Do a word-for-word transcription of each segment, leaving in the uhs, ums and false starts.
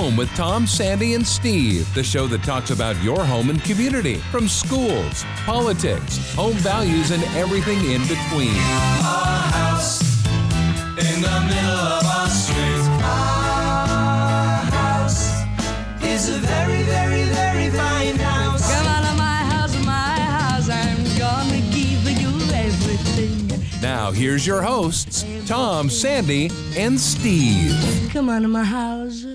Home with Tom, Sandy, and Steve, the show that talks about your home and community, from schools, politics, home values, and everything in between. Our house in the middle of our street. Our house is a very, very, very fine house. Come out of my house, my house, I'm gonna give you everything. Now, here's your hosts, Tom, Sandy, and Steve. Come out of my house.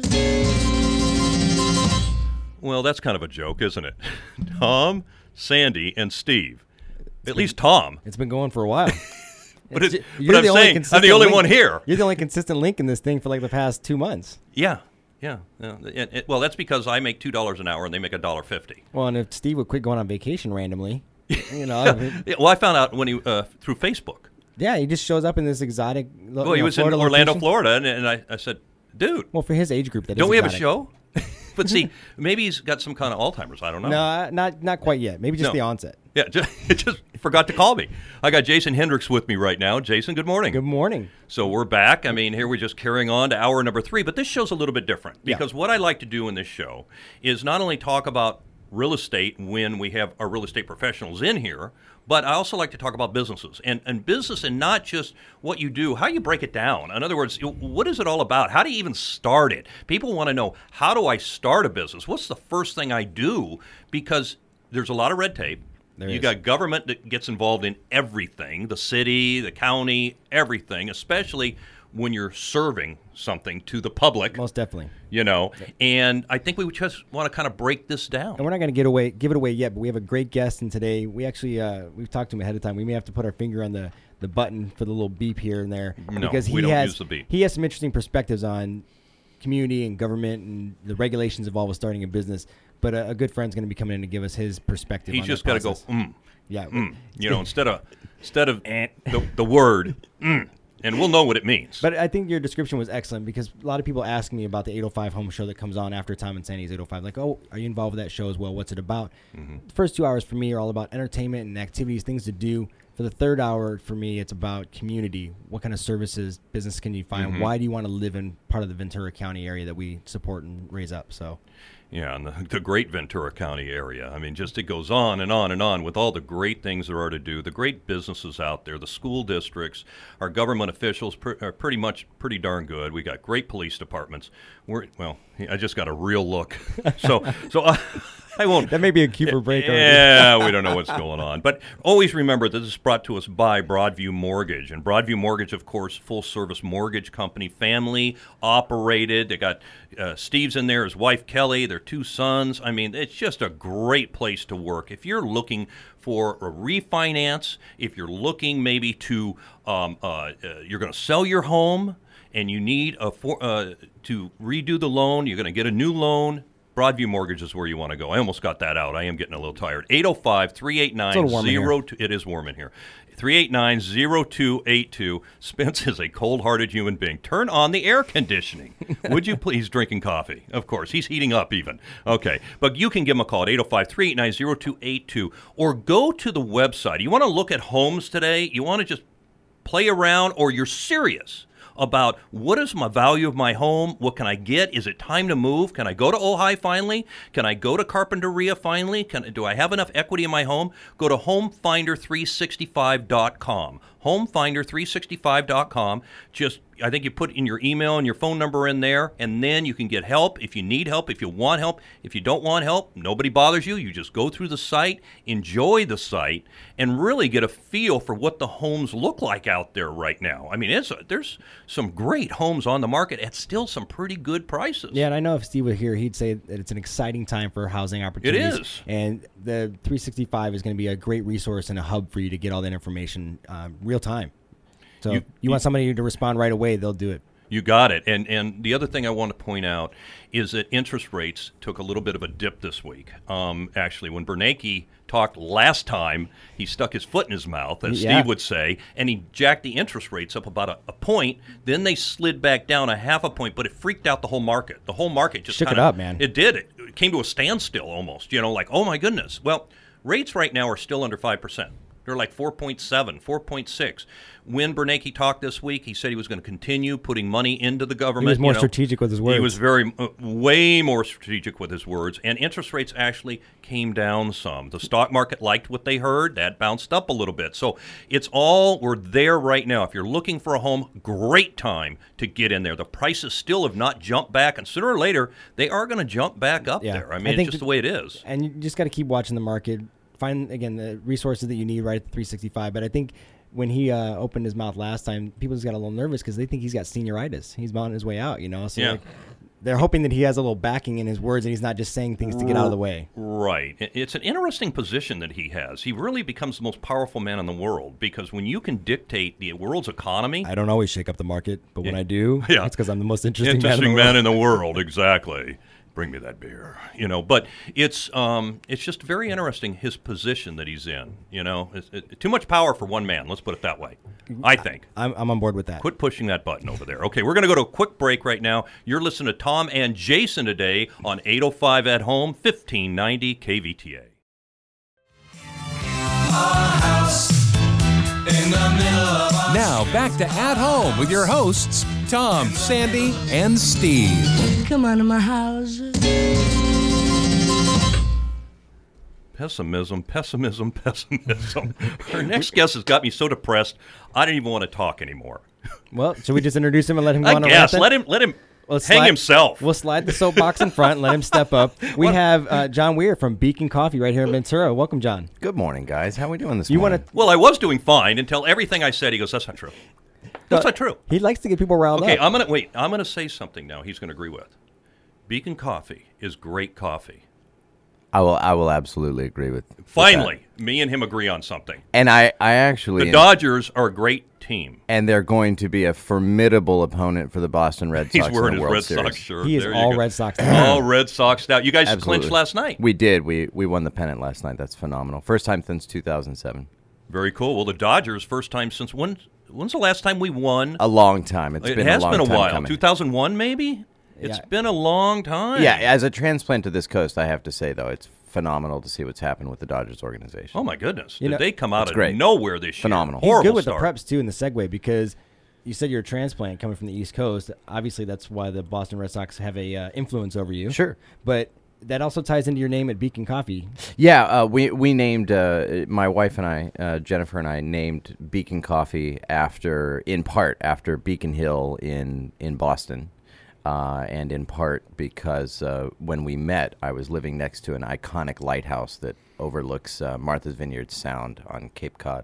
Well, that's kind of a joke, isn't it? Tom, Sandy, and Steve. At least Tom. It's been going for a while. But, it's, You're but the I'm only saying, I'm consistent the only link. one here. You're the only consistent link in this thing for like the past two months. Yeah, yeah. yeah. It- it- well, that's because I make two dollars an hour and they make one dollar fifty. Well, and if Steve would quit going on vacation randomly, you know, I mean, Yeah, well, I found out when he uh, through Facebook. yeah, he just shows up in this exotic. lo- Well, he you know, was in Florida Orlando, location. Florida, and, and I, I said, dude, Well, for his age group, that is don't we have a exotic. show? But see, maybe he's got some kind of Alzheimer's. I don't know. No, uh, not not quite yet. Maybe just No. the onset. Yeah, just, it just forgot to call me. I got Jason Hendricks with me right now. Jason, good morning. Good morning. So we're back. I mean, here we're just carrying on to hour number three, but this show's a little bit different Yeah. because what I like to do in this show is not only talk about real estate when we have our real estate professionals in here, but I also like to talk about businesses and, and business and not just what you do, how you break it down. In other words, what is it all about? How do you even start it? People want to know, how do I start a business? What's the first thing I do? Because there's a lot of red tape. There you is. got government that gets involved in everything, the city, the county, everything, especially when you're serving something to the public, Most definitely. you know. And I think we would just want to kind of break this And down. we're not going to get away, give it away yet, but we have a great guest, and today we actually uh, we've talked to him ahead of time. We may have to put our finger on the, the button for the little beep here and there No, because he we don't has use the beep. he has some interesting perspectives on community and government and the regulations involved with starting a business. But a, a good friend's going to be coming in to give us his perspective. He's on just got got to go, mm, Yeah, mm, you know, instead of instead of the, the word, mm, and we'll know what it means. But I think your description was excellent because a lot of people ask me about the eight oh five Home Show that comes on after Tom and Sandy's eight oh five. Like, oh, are you involved with that show as well? What's it about? Mm-hmm. The first two hours for me are all about entertainment and activities, things to do. For the third hour, for me, it's about community. What kind of services, business can you find? Mm-hmm. Why do you want to live in part of the Ventura County area that we support and raise up? So, Yeah, and the, the great Ventura County area. I mean, just it goes on and on and on with all the great things there are to do, the great businesses out there, the school districts, our government officials pr- are pretty much pretty darn good. We got great police departments. We're well, I just got a real look, so so I, I won't. that may be a cue for break. already. Yeah, we don't know what's going on. But always remember that this is brought to us by Broadview Mortgage. And Broadview Mortgage, of course, full-service mortgage company, family-operated. They got uh, Steve's in there, his wife Kelly, their two sons. I mean, it's just a great place to work. If you're looking for a refinance, if you're looking maybe to, um, uh, uh, you're going to sell your home and you need a for, uh, to redo the loan, you're going to get a new loan, Broadview Mortgage is where you want to go. I almost got that out. I am getting a little tired. eight oh five, three eight nine, It's a little warm in zero two It is warm in here. three eight nine, zero two eight two. Spence is a cold-hearted human being. Turn on the air conditioning. Would you please? Drinking coffee. Of course. He's heating up even. Okay. But you can give him a call at eight oh five, three eight nine, zero two eight two or go to the website. You want to look at homes today? You want to just play around, or you're serious about what is my value of my home? What can I get? Is it time to move? Can I go to Ojai finally? Can I go to Carpinteria finally? Can, do I have enough equity in my home? Go to home finder three sixty-five dot com. home finder three sixty-five dot com. Just, I think you put in your email and your phone number in there, and then you can get help if you need help, if you want help. If you don't want help, nobody bothers you. You just go through the site, enjoy the site, and really get a feel for what the homes look like out there right now. I mean, it's a, there's some great homes on the market at still some pretty good prices. Yeah, and I know if Steve were here, he'd say that it's an exciting time for housing opportunities. It is. And the three sixty-five is going to be a great resource and a hub for you to get all that information um, real time. So You- you, you want somebody to respond right away, they'll do it. You got it. And and the other thing I want to point out is that interest rates took a little bit of a dip this week. Um, actually, when Bernanke talked last time, he stuck his foot in his mouth, as Yeah. Steve would say, and he jacked the interest rates up about a, a point. Then they slid back down a half a point, but it freaked out the whole market. The whole market just Shook it kinda, up, man. It did. It, it came to a standstill almost, you know, like, oh, my goodness. Well, rates right now are still under five percent. They're like four point seven, four point six. When Bernanke talked this week, he said he was going to continue putting money into the government. He was more you know. strategic with his words. He was very, uh, way more strategic with his words, and interest rates actually came down some. The stock market liked what they heard. That bounced up a little bit. So it's all, we're there right now. If you're looking for a home, great time to get in there. The prices still have not jumped back, and sooner or later, they are going to jump back up Yeah. there. I mean, I it's think just that- the way it is. And you just got to keep watching the market. Find, again, the resources that you need right at the three sixty-five. But I think when he uh, opened his mouth last time, people just got a little nervous because they think he's got senioritis. He's on his way out, you know? So Yeah. like, they're hoping that he has a little backing in his words and he's not just saying things to get out of the way. Right. It- It's an interesting position that he has. He really becomes the most powerful man in the world because when you can dictate the world's economy, I don't always shake up the market, but when Yeah. I do, Yeah. it's because I'm the most interesting, interesting man man in the world. in the world, exactly. Bring me that beer, you know. But it's um, it's just very interesting his position that he's in. You know, it's, it, too much power for one man. Let's put it that way. I think. I'm, I'm on board with that. Quit pushing that button over there. Okay, we're going to go to a quick break right now. You're listening to Tom and Jason today on eight oh five at home, fifteen ninety K V T A. In the middle of our Now back to At Home with your hosts, Tom, Sandy, and Steve. Come on to my house. Pessimism, pessimism, pessimism. Our next guest has got me so depressed, I don't even want to talk anymore. Well, should we just introduce him and let him go I on a guess. rant Let then? him let him Let's hang slide- himself. We'll slide the soapbox in front and let him step up. We have uh, John Weir from Beacon Coffee right here in Ventura. Welcome, John. Good morning, guys. How we doing this You morning? want to? Well, I was doing fine until everything I said, he goes, that's not true. That's not true. He likes to get people riled Okay, up. I'm going to, wait, I'm going to say something now he's going to agree with. Beacon Coffee is great coffee. I will. I will absolutely agree with. with Finally, that. me and him agree on something. and I, I actually, The Dodgers are a great team. and they're going to be a formidable opponent for the Boston Red He's Sox wearing in his the World Red Series. Sox shirt. He is There you all go. Red Sox. All Red Sox out. You guys Absolutely. clinched last night. We did. We we won the pennant last night. That's phenomenal. First time since two thousand seven. Very cool. Well, the Dodgers, first time since when? When's the last time we won? A long time. It's it been has a long been a time while. coming. two thousand one, maybe? It's Yeah. been a long time. Yeah, as a transplant to this coast, I have to say though, it's phenomenal to see what's happened with the Dodgers organization. Oh, my goodness. You Did know- they come out That's of great. nowhere this year? Phenomenal. He's Horrible good with start. the preps too in the segue because you said you're a transplant coming from the East Coast. Obviously, that's why the Boston Red Sox have a uh, influence over you. Sure. But that also ties into your name at Beacon Coffee. Yeah, uh, we we named uh, my wife and I, uh, Jennifer and I, named Beacon Coffee after, in part, after Beacon Hill in in Boston, uh, and in part because uh, when we met, I was living next to an iconic lighthouse that overlooks uh, Martha's Vineyard Sound on Cape Cod.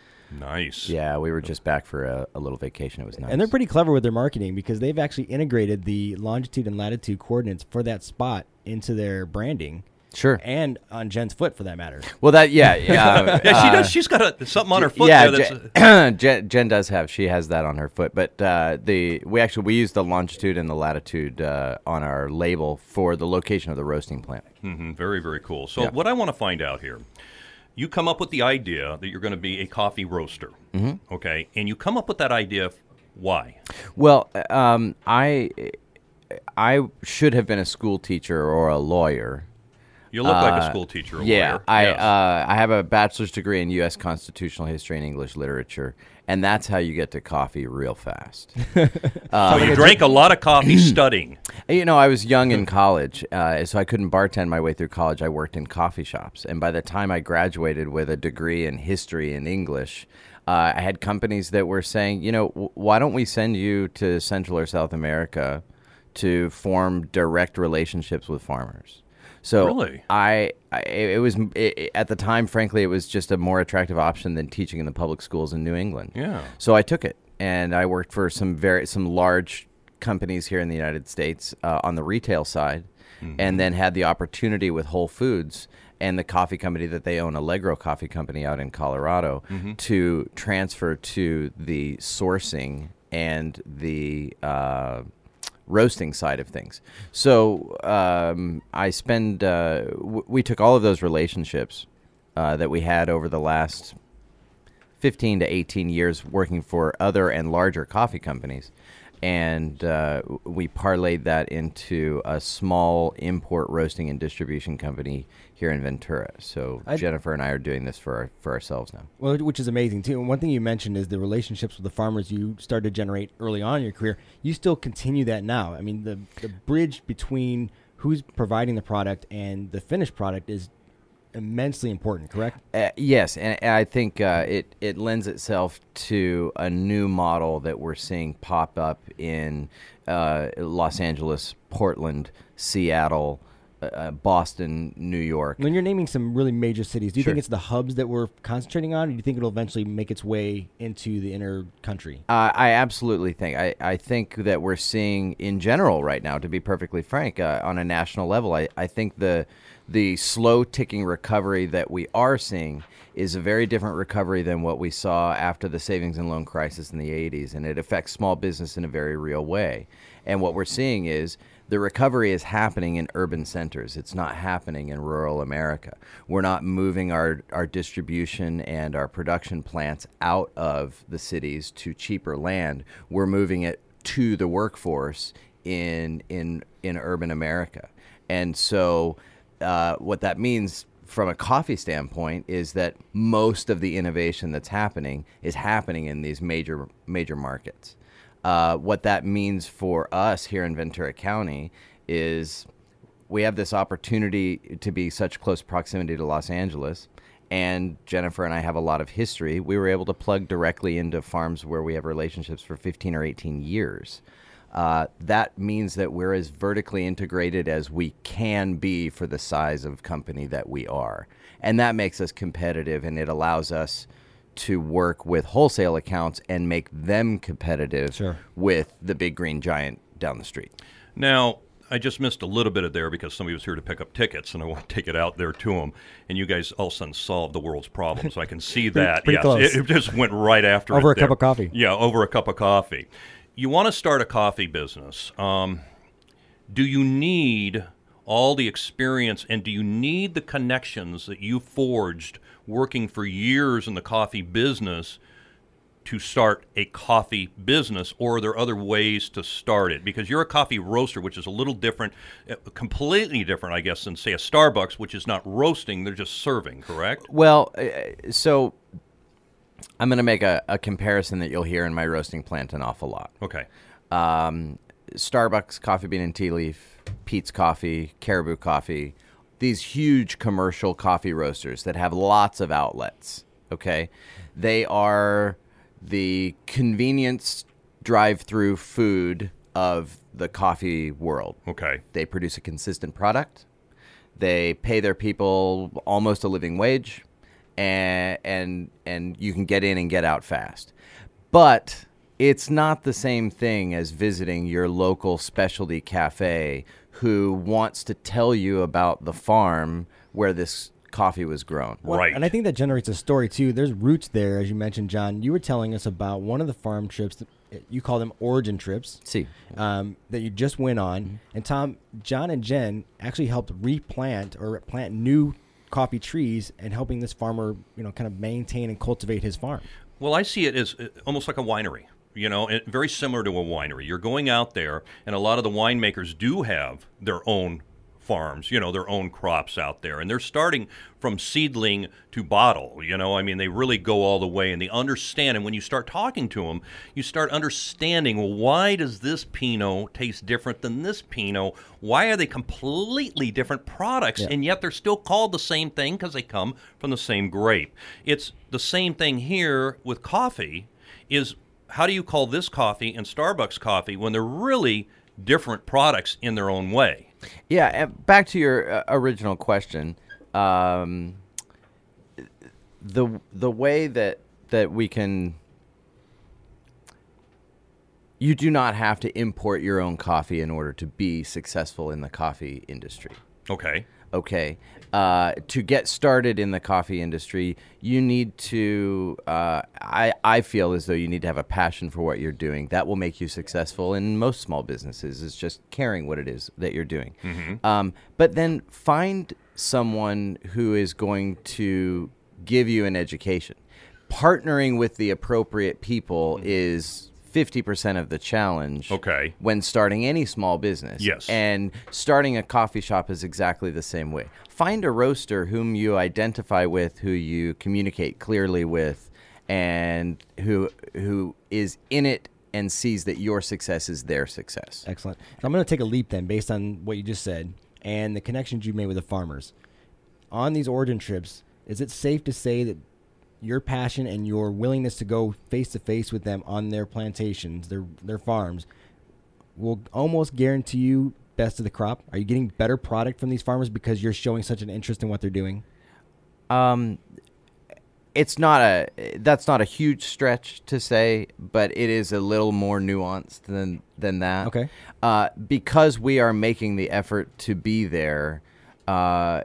Nice. Yeah, we were just back for a, a little vacation. It was nice. And they're pretty clever with their marketing because they've actually integrated the longitude and latitude coordinates for that spot into their branding. Sure. And on Jen's foot, for that matter. Well, that yeah, yeah. Yeah, she uh, does. She's got a, something on her foot yeah, there. That's, Jen, Jen, Jen does have. She has that on her foot. But uh, the we actually we use the longitude and the latitude uh, on our label for the location of the roasting plant. Mhm, very, very cool. So Yeah. what I want to find out here, you come up with the idea that you're going to be a coffee roaster, mm-hmm. okay? And you come up with that idea, why? Well, um, I I should have been a school teacher or a lawyer. You look like a Uh, school teacher, a yeah, lawyer. I Yes. uh, I have a bachelor's degree in U S constitutional history and English literature, and that's how you get to coffee real fast. so you drank a lot of coffee studying. You know, I was young in college, uh, so I couldn't bartend my way through college. I worked in coffee shops, and by the time I graduated with a degree in history and English, uh, I had companies that were saying, you know, w- why don't we send you to Central or South America to form direct relationships with farmers? So Really? I, I it was it, at the time, frankly, it was just a more attractive option than teaching in the public schools in New England. Yeah. So I took it, and I worked for some very some large companies here in the United States uh, on the retail side, Mm-hmm. and then had the opportunity with Whole Foods and the coffee company that they own, Allegro Coffee Company out in Colorado, Mm-hmm. to transfer to the sourcing and the uh, roasting side of things. So um, I spend, uh, w- we took all of those relationships uh, that we had over the last fifteen to eighteen years working for other and larger coffee companies, And uh, we parlayed that into a small import roasting and distribution company here in Ventura. So I- Jennifer and I are doing this for our, for ourselves now. Well, which is amazing too. And one thing you mentioned is the relationships with the farmers you started to generate early on in your career. You still continue that now. I mean, the the bridge between who's providing the product and the finished product is immensely important, correct? Uh, yes, and I think uh, it it lends itself to a new model that we're seeing pop up in uh, Los Angeles, Portland, Seattle, uh, Boston, New York. When you're naming some really major cities, do you Sure. think it's the hubs that we're concentrating on, or do you think it'll eventually make its way into the inner country? Uh, I absolutely think. I, I think that we're seeing in general right now, to be perfectly frank, uh, on a national level, I, I think the the slow ticking recovery that we are seeing is a very different recovery than what we saw after the savings and loan crisis in the eighties, and it affects small business in a very real way. And what we're seeing is the recovery is happening in urban centers. It's not happening in rural America. We're not moving our, our distribution and our production plants out of the cities to cheaper land. We're moving it to the workforce in in in urban America. And so uh, what that means from a coffee standpoint is that most of the innovation that's happening is happening in these major major markets. Uh, what that means for us here in Ventura County is we have this opportunity to be such close proximity to Los Angeles, and Jennifer and I have a lot of history. We were able to plug directly into farms where we have relationships for fifteen or eighteen years. Uh, that means that we're as vertically integrated as we can be for the size of company that we are. And that makes us competitive, and it allows us to work with wholesale accounts and make them competitive Sure. with the big green giant down the street. Now, I just missed a little bit of there because somebody was here to pick up tickets, and I want to take it out there to them. And you guys all of a sudden solved the world's problems. So I can see that. pretty yes, close. It, it just went right after Over it a cup there. of coffee. Yeah, over a cup of coffee. You want to start a coffee business. Um, do you need all the experience, and do you need the connections that you forged working for years in the coffee business to start a coffee business, or are there other ways to start it? Because you're a coffee roaster, which is a little different, uh, completely different, I guess, than, say, a Starbucks, which is not roasting, they're just serving, correct? Well, uh, so I'm going to make a, a comparison that you'll hear in my roasting plant an awful lot. Okay. Um, Starbucks, Coffee Bean and Tea Leaf, Pete's Coffee, Caribou Coffee, these huge commercial coffee roasters that have lots of outlets, okay? They are the convenience drive-through food of the coffee world. Okay. They produce a consistent product. They pay their people almost a living wage, and and and you can get in and get out fast. But it's not the same thing as visiting your local specialty cafe who wants to tell you about the farm where this coffee was grown. Well, Right. And I think that generates a story, too. There's roots there, as you mentioned, John. You were telling us about one of the farm trips. That, you call them origin trips. See, Um, that you just went on. And, Tom, John and Jen actually helped replant or plant new coffee trees and helping this farmer, you know, kind of maintain and cultivate his farm. Well, I see it as uh, almost like a winery, you know, it, very similar to a winery. You're going out there, and a lot of the winemakers do have their own farms, you know, their own crops out there. And they're starting from seedling to bottle, you know. I mean, they really go all the way, and they understand. And when you start talking to them, you start understanding, well, why does this Pinot taste different than this Pinot? Why are they completely different products, Yeah. and yet they're still called the same thing because they come from the same grape? It's the same thing here with coffee is how do you call this coffee and Starbucks coffee when they're really different products in their own way? yeah, and back to your uh, original question. Um, the the way that that we can, you do not have to import your own coffee in order to be successful in the coffee industry. Okay. Okay. Uh, to get started in the coffee industry, you need to, uh, I, I feel as though you need to have a passion for what you're doing. That will make you successful in most small businesses, is just caring what it is that you're doing. Um, but then find someone who is going to give you an education. Partnering with the appropriate people is fifty percent of the challenge. Okay. When starting any small business. Yes. And starting a coffee shop is exactly the same way. Find a roaster whom you identify with, who you communicate clearly with, and who who is in it and sees that your success is their success. Excellent. So I'm going to take a leap then based on what you just said and the connections you made with the farmers. On these origin trips, is it safe to say that your passion and your willingness to go face-to-face with them on their plantations, their their farms, will almost guarantee you best of the crop? Are you getting better product from these farmers because you're showing such an interest in what they're doing? Um, it's not a that's not a huge stretch to say, but it is a little more nuanced than than that. Okay. Uh, because we are making the effort to be there, uh,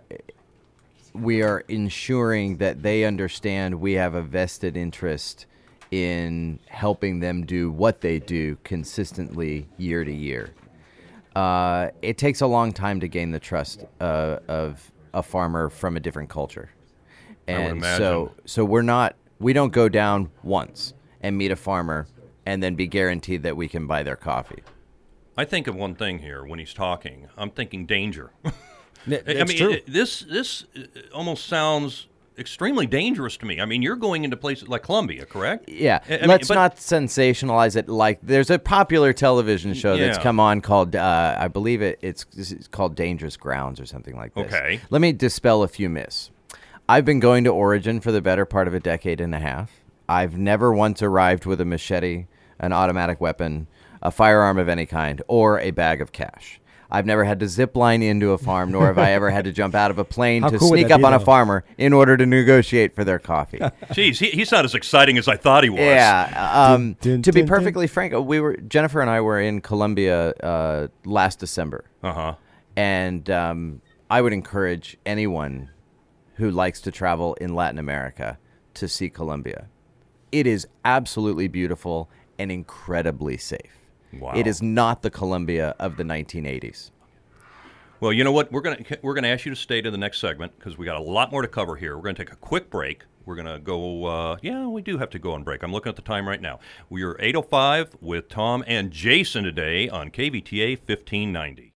we are ensuring that they understand we have a vested interest in helping them do what they do consistently year to year. Uh, it takes a long time to gain the trust uh, of a farmer from a different culture. I would And imagine. so so we're not we don't go down once and meet a farmer and then be guaranteed that we can buy their coffee. I think of one thing here when he's talking. I'm thinking danger. Th- I that's mean, true. it- this this uh, almost sounds extremely dangerous to me. I mean, you're going into places like Colombia, correct? Yeah, I- I mean, let's but- not sensationalize it. Like there's a popular television show that's Yeah. come on called uh, I believe it it's, it's called Dangerous Grounds or something like this. Okay. Let me dispel a few myths. I've been going to Origin for the better part of a decade and a half. I've never once arrived with a machete, an automatic weapon, a firearm of any kind, or a bag of cash. I've never had to zip line into a farm, nor have I ever had to jump out of a plane How to cool would sneak that up be, on a though? farmer in order to negotiate for their coffee. Geez, he, he's not as exciting as I thought he was. Yeah. Um, Dun, dun, to be dun, dun. perfectly frank, we were Jennifer and I were in Colombia uh, last December, Uh huh. and um, I would encourage anyone who likes to travel in Latin America to see Colombia. It is absolutely beautiful and incredibly safe. Wow. It is not the Colombia of the nineteen eighties. Well, you know what? We're gonna we're gonna ask you to stay to the next segment because we got a lot more to cover here. We're gonna take a quick break. We're gonna go. Uh, yeah, we do have to go on break. I'm looking at the time right now. We are eight oh five with Tom and Jason today on K V T A fifteen ninety.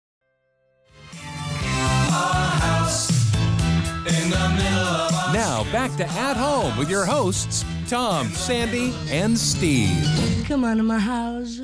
In the middle of our Now back to At Home with your hosts, Tom, Sandy, and Steve. Come on to my house.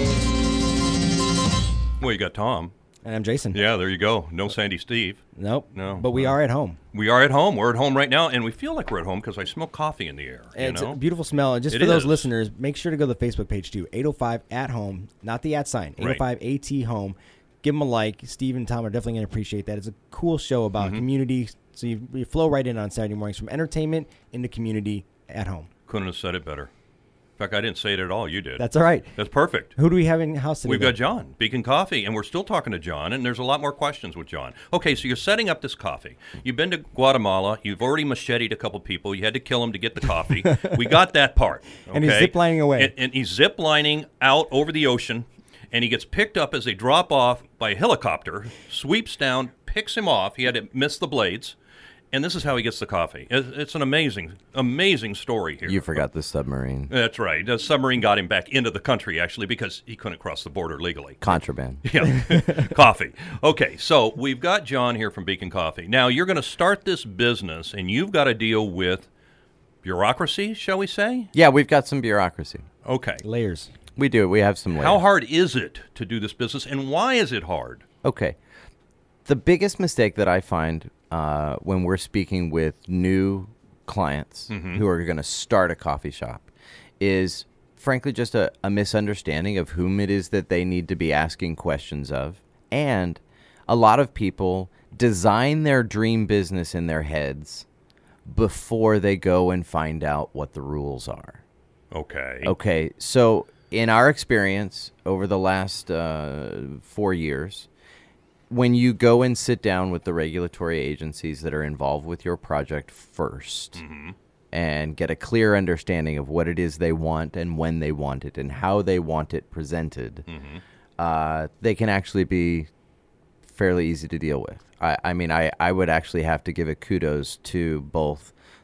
Well, you got Tom. And I'm Jason. Yeah, there you go. No Sandy Steve. Nope. No. But we are at home. We are at home. We're at home right now, and we feel like we're at home because I smell coffee in the air. You It's know? a beautiful smell. And just It for those is. listeners, make sure to go to the Facebook page too. eight oh five at home, not the at sign. eight oh five AT home. Give them a like. Steve and Tom are definitely going to appreciate that. It's a cool show about Mm-hmm. community. So you, you flow right in on Saturday mornings from entertainment into community at home. Couldn't have said it better. In fact, I didn't say it at all. You did. That's all right. That's perfect. Who do we have in the house today? We've then? got John, Beacon Coffee, and we're still talking to John, and there's a lot more questions with John. Okay, so you're setting up this coffee. You've been to Guatemala. You've already macheted a couple people. You had to kill them to get the coffee. We got that part. And he's okay? ziplining away. And, and he's ziplining out over the ocean, and he gets picked up as they drop off by a helicopter, sweeps down, picks him off. He had to miss the blades. And this is how he gets the coffee. It- It's an amazing, amazing story here. You forgot the submarine. That's right. The submarine got him back into the country, actually, because he couldn't cross the border legally. Contraband. Yeah, coffee. Okay, so we've got John here from Beacon Coffee. Now, you're going to start this business, and you've got to deal with bureaucracy, shall we say? Yeah, we've got some bureaucracy. Okay. Layers. We do. We have some layers. How hard is it to do this business, and why is it hard? Okay. The biggest mistake that I find uh, when we're speaking with new clients who are going to start a coffee shop is, frankly, just a, a misunderstanding of whom it is that they need to be asking questions of. And a lot of people design their dream business in their heads before they go and find out what the rules are. Okay. Okay, so in our experience over the last uh, four years, when you go and sit down with the regulatory agencies that are involved with your project first and get a clear understanding of what it is they want and when they want it and how they want it presented, uh, they can actually be fairly easy to deal with. I, I mean, I, I would actually have to give a kudos to both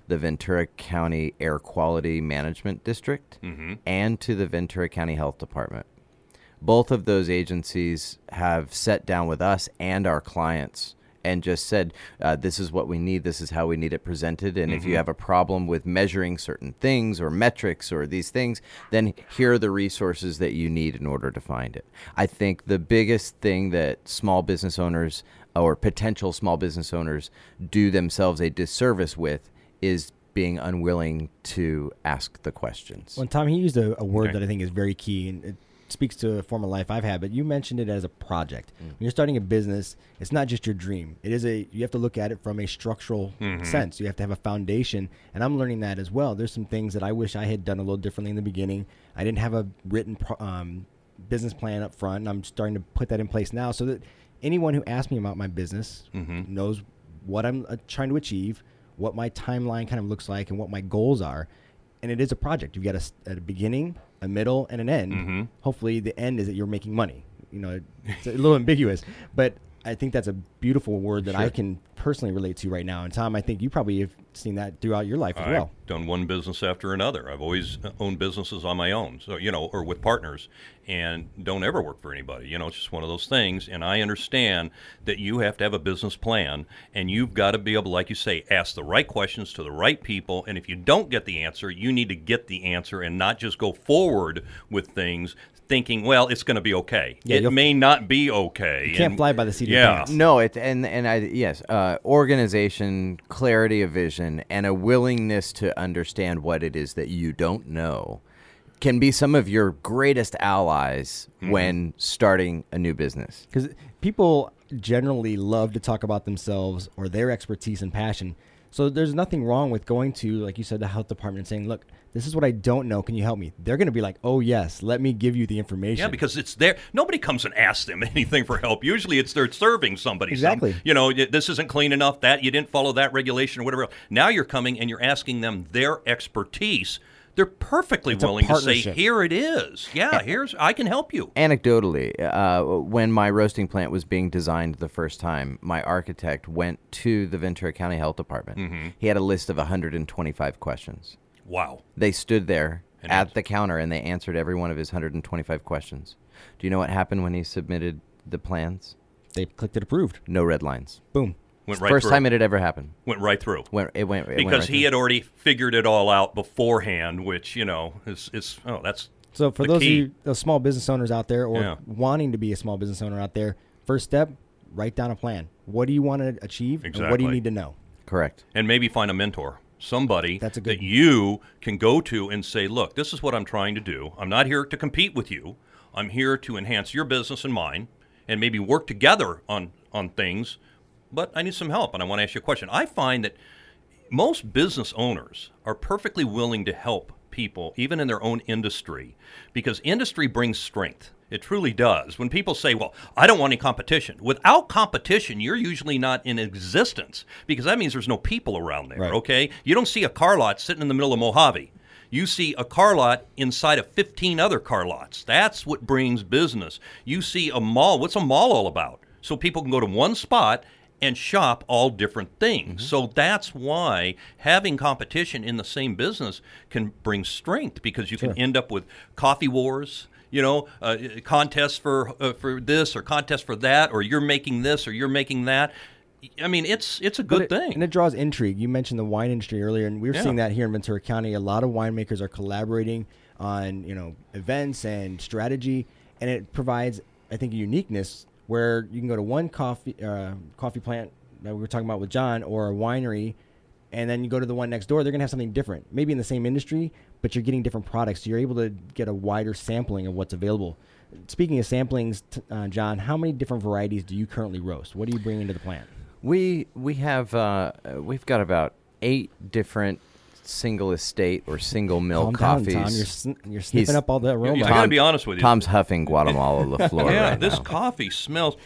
the Ventura County Air Quality Management District Mm-hmm. and to the Ventura County Health Department. Both of those agencies have sat down with us and our clients and just said, uh, this is what we need, this is how we need it presented, and Mm-hmm. if you have a problem with measuring certain things or metrics or these things, then here are the resources that you need in order to find it. I think the biggest thing that small business owners or potential small business owners do themselves a disservice with is being unwilling to ask the questions. Well, Tom, he used a, a word Okay. that I think is very key, and it speaks to a former life I've had, but you mentioned it as a project. When you're starting a business, it's not just your dream. It is a, you have to look at it from a structural sense. You have to have a foundation, and I'm learning that as well. There's some things that I wish I had done a little differently in the beginning. I didn't have a written pro, um, business plan up front, and I'm starting to put that in place now so that anyone who asks me about my business knows what I'm uh, trying to achieve, what my timeline kind of looks like, and what my goals are. And it is a project. You've got a, s- a beginning, a middle, and an end. Mm-hmm. Hopefully, the end is that you're making money. You know, it's a little ambiguous, but I think that's a beautiful word that I can personally relate to right now. And Tom, I think you probably have seen that throughout your life as I've well. done one business after another. I've always owned businesses on my own, so you know, or with partners, and don't ever work for anybody. You know, it's just one of those things. And I understand that you have to have a business plan, and you've got to be able, like you say, ask the right questions to the right people. And if you don't get the answer, you need to get the answer and not just go forward with things thinking, well, it's going to be okay. Yeah, it you'll- may not be okay. You can't and- fly by the seat of your yeah. pants. No, it and and I yes, uh, organization, clarity of vision, and a willingness to understand what it is that you don't know can be some of your greatest allies when starting a new business. Because people generally love to talk about themselves or their expertise and passion. So there's nothing wrong with going to, like you said, the health department and saying, look, this is what I don't know. Can you help me? They're going to be like, oh, yes, let me give you the information. Yeah, because it's there. Nobody comes and asks them anything for help. Usually it's they're serving somebody. Exactly. Some, you know, y- this isn't clean enough, that you didn't follow that regulation or whatever else. Now you're coming and you're asking them their expertise. They're perfectly It's a willing to say, partnership. here it is. Yeah, here's I can help you. Anecdotally, uh, when my roasting plant was being designed the first time, my architect went to the Ventura County Health Department. He had a list of one hundred twenty-five questions. Wow. They stood there And at answered. the counter and they answered every one of his one hundred twenty-five questions. Do you know what happened when he submitted the plans? They clicked it approved. No red lines. Boom. Went right First through. time it had ever happened. Went right through. Went, it went, it went Because right he through. had already figured it all out beforehand, which, you know, is, is oh, that's So for the those key. of you, those small business owners out there or Yeah. wanting to be a small business owner out there, first step, write down a plan. What do you want to achieve? And what do you Exactly. need to know? Correct. And maybe find a mentor, somebody That's a good- that you can go to and say, look, this is what I'm trying to do. I'm not here to compete with you. I'm here to enhance your business and mine and maybe work together on, on things, but I need some help and I want to ask you a question. I find that most business owners are perfectly willing to help people, even in their own industry, because industry brings strength. It truly does. When people say, well, I don't want any competition. Without competition, you're usually not in existence because that means there's no people around there, Right. okay? You don't see a car lot sitting in the middle of Mojave. You see a car lot inside of fifteen other car lots. That's what brings business. You see a mall. What's a mall all about? So people can go to one spot and shop all different things. So that's why having competition in the same business can bring strength because you can end up with coffee wars, you know, uh, contests for uh, for this or contests for that, or you're making this or you're making that. I mean, it's it's a But good it- thing. And it draws intrigue. You mentioned the wine industry earlier, and we were Yeah. seeing that here in Ventura County. A lot of winemakers are collaborating on, you know, events and strategy, and it provides, I think, a uniqueness where you can go to one coffee uh, coffee plant that we were talking about with John, or a winery, and then you go to the one next door. They're gonna have something different, maybe in the same industry, but you're getting different products. So you're able to get a wider sampling of what's available. Speaking of samplings, t- uh, John, how many different varieties do you currently roast? What do you bring into the plant? We we have uh, uh, we've got about eight different single estate or single mill Calm down, coffees. Tom. You're, sn- you're sniffing He's- up all the aroma. I gotta be honest with you. Tom's huffing Guatemala La Flora Yeah, right this now. coffee smells.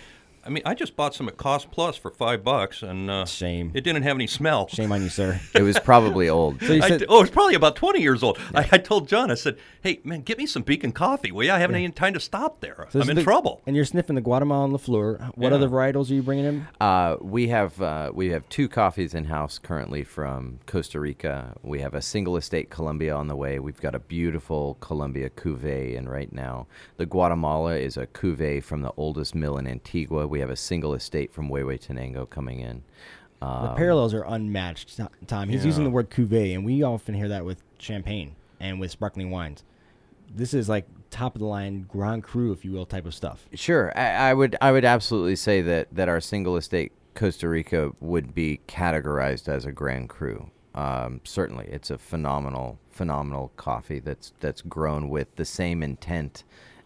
I mean, I just bought some at Cost Plus for five bucks, and uh, Shame. it didn't have any smell. Shame on you, sir. It was probably old. So you I said, d- oh, it's probably about twenty years old. I, I told John, I said, "Hey, man, get me some Beacon coffee, will you? I haven't any time to stop there. so this I'm is in the- trouble." And you're sniffing the Guatemalan Lafleur. What Yeah. other varietals are you bringing in? Uh, we have uh, we have two coffees in house currently from Costa Rica. We have a single estate Colombia on the way. We've got a beautiful Colombia cuvee in right now. The Guatemala is a cuvee from the oldest mill in Antigua. We have a single estate from Huehuetenango coming in. The Um, parallels are unmatched, Tom- Tom. He's Yeah. using the word cuvee, and we often hear that with champagne and with sparkling wines. This is like top of the line Grand Cru, if you will, type of stuff. Sure, I, I would I would absolutely say that, that our single estate Costa Rica would be categorized as a Grand Cru. Um, certainly, it's a phenomenal phenomenal coffee that's that's grown with the same intent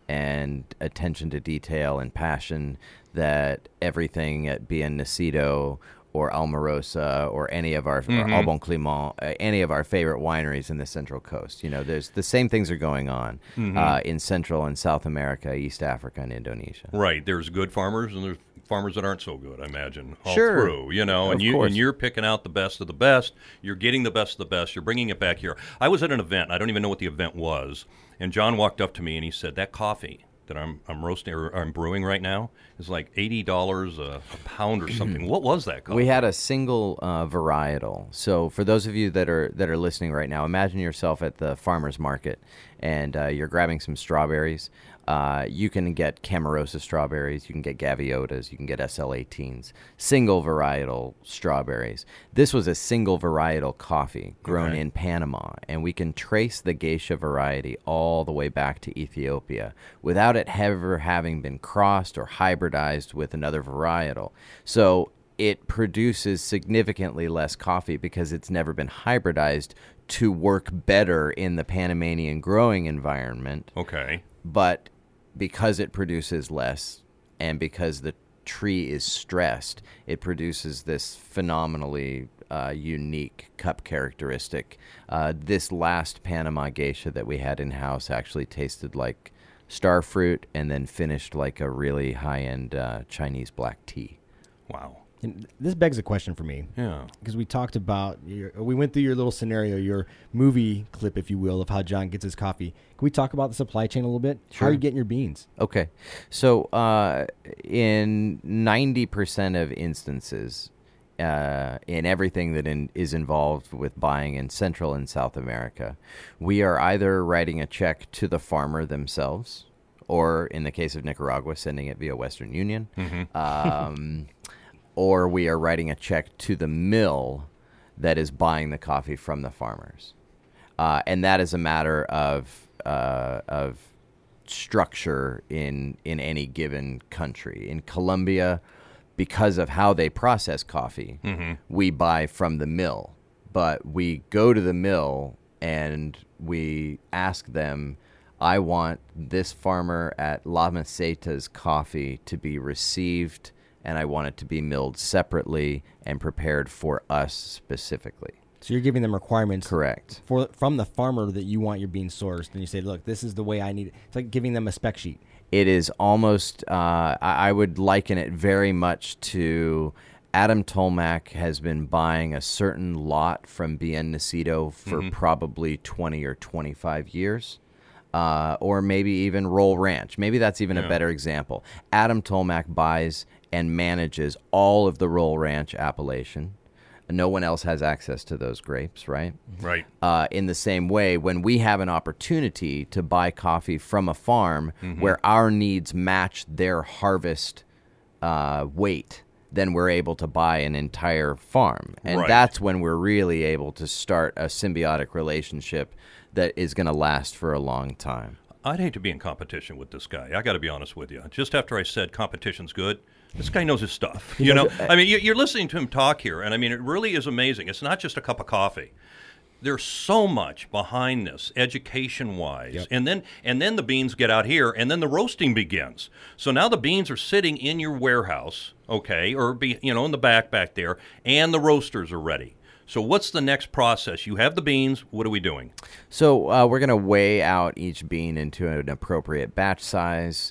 and attention to detail and passion that everything at Bien Nacido or Almarosa or any of our or Au Bon Clément, uh, any of our favorite wineries in the Central Coast. You know, there's the same things are going on uh, in Central and South America, East Africa, and Indonesia. Right. There's good farmers, and there's farmers that aren't so good, I imagine, all Sure. through, you know, and, Of you, course. and you're picking out the best of the best. You're getting the best of the best. You're bringing it back here. I was at an event. I don't even know what the event was. And John walked up to me, and he said, that coffee that I'm I'm roasting or I'm brewing right now is like eighty dollars a, a pound or something. What was that coffee? We had a single uh, varietal. So for those of you that are that are listening right now, imagine yourself at the farmer's market, and uh, you're grabbing some strawberries. Uh, you can get Camarosa strawberries, you can get Gaviotas, you can get S L eighteens, single varietal strawberries. This was a single varietal coffee grown Okay. in Panama, and we can trace the geisha variety all the way back to Ethiopia without it ever having been crossed or hybridized with another varietal. So it produces significantly less coffee because it's never been hybridized to work better in the Panamanian growing environment. Okay. But because it produces less and because the tree is stressed, it produces this phenomenally uh, unique cup characteristic. Uh, this last Panama geisha that we had in-house actually tasted like star fruit and then finished like a really high-end uh, Chinese black tea. Wow. And this begs a question for me. Yeah. Because we talked about, your, we went through your little scenario, your movie clip, if you will, of how John gets his coffee. Can we talk about the supply chain a little bit? How are you Sure. getting your beans? Okay. So uh, in ninety percent of instances, uh, in everything that in, is involved with buying in Central and South America, we are either writing a check to the farmer themselves, or in the case of Nicaragua, sending it via Western Union, um, or we are writing a check to the mill that is buying the coffee from the farmers. Uh, and that is a matter of uh, of structure in in any given country. In Colombia, because of how they process coffee, we buy from the mill. But we go to the mill and we ask them, I want this farmer at La Meseta's coffee to be received, and I want it to be milled separately and prepared for us specifically. So you're giving them requirements Correct. for from the farmer that you want your beans sourced, and you say, look, this is the way I need it. It's like giving them a spec sheet. It is almost, uh, I I would liken it very much to Adam Tolmack has been buying a certain lot from Bien Nacido for probably twenty or twenty-five years. Uh, or maybe even Roll Ranch. Maybe that's even a better example. Adam Tolmack buys and manages all of the Roll Ranch appellation. No one else has access to those grapes, right? Right. Uh, in the same way, when we have an opportunity to buy coffee from a farm where our needs match their harvest uh, weight, then we're able to buy an entire farm. And Right. that's when we're really able to start a symbiotic relationship that is going to last for a long time. I'd hate to be in competition with this guy. I got to be honest with you. Just after I said competition's good, this guy knows his stuff. You know, I mean, you- you're listening to him talk here, and I mean, it really is amazing. It's not just a cup of coffee. There's so much behind this, education-wise, and then and then the beans get out here, and then the roasting begins. So now the beans are sitting in your warehouse, okay, or be you know in the back back there, and the roasters are ready. So what's the next process? You have the beans. What are we doing? So uh, we're going to weigh out each bean into an appropriate batch size.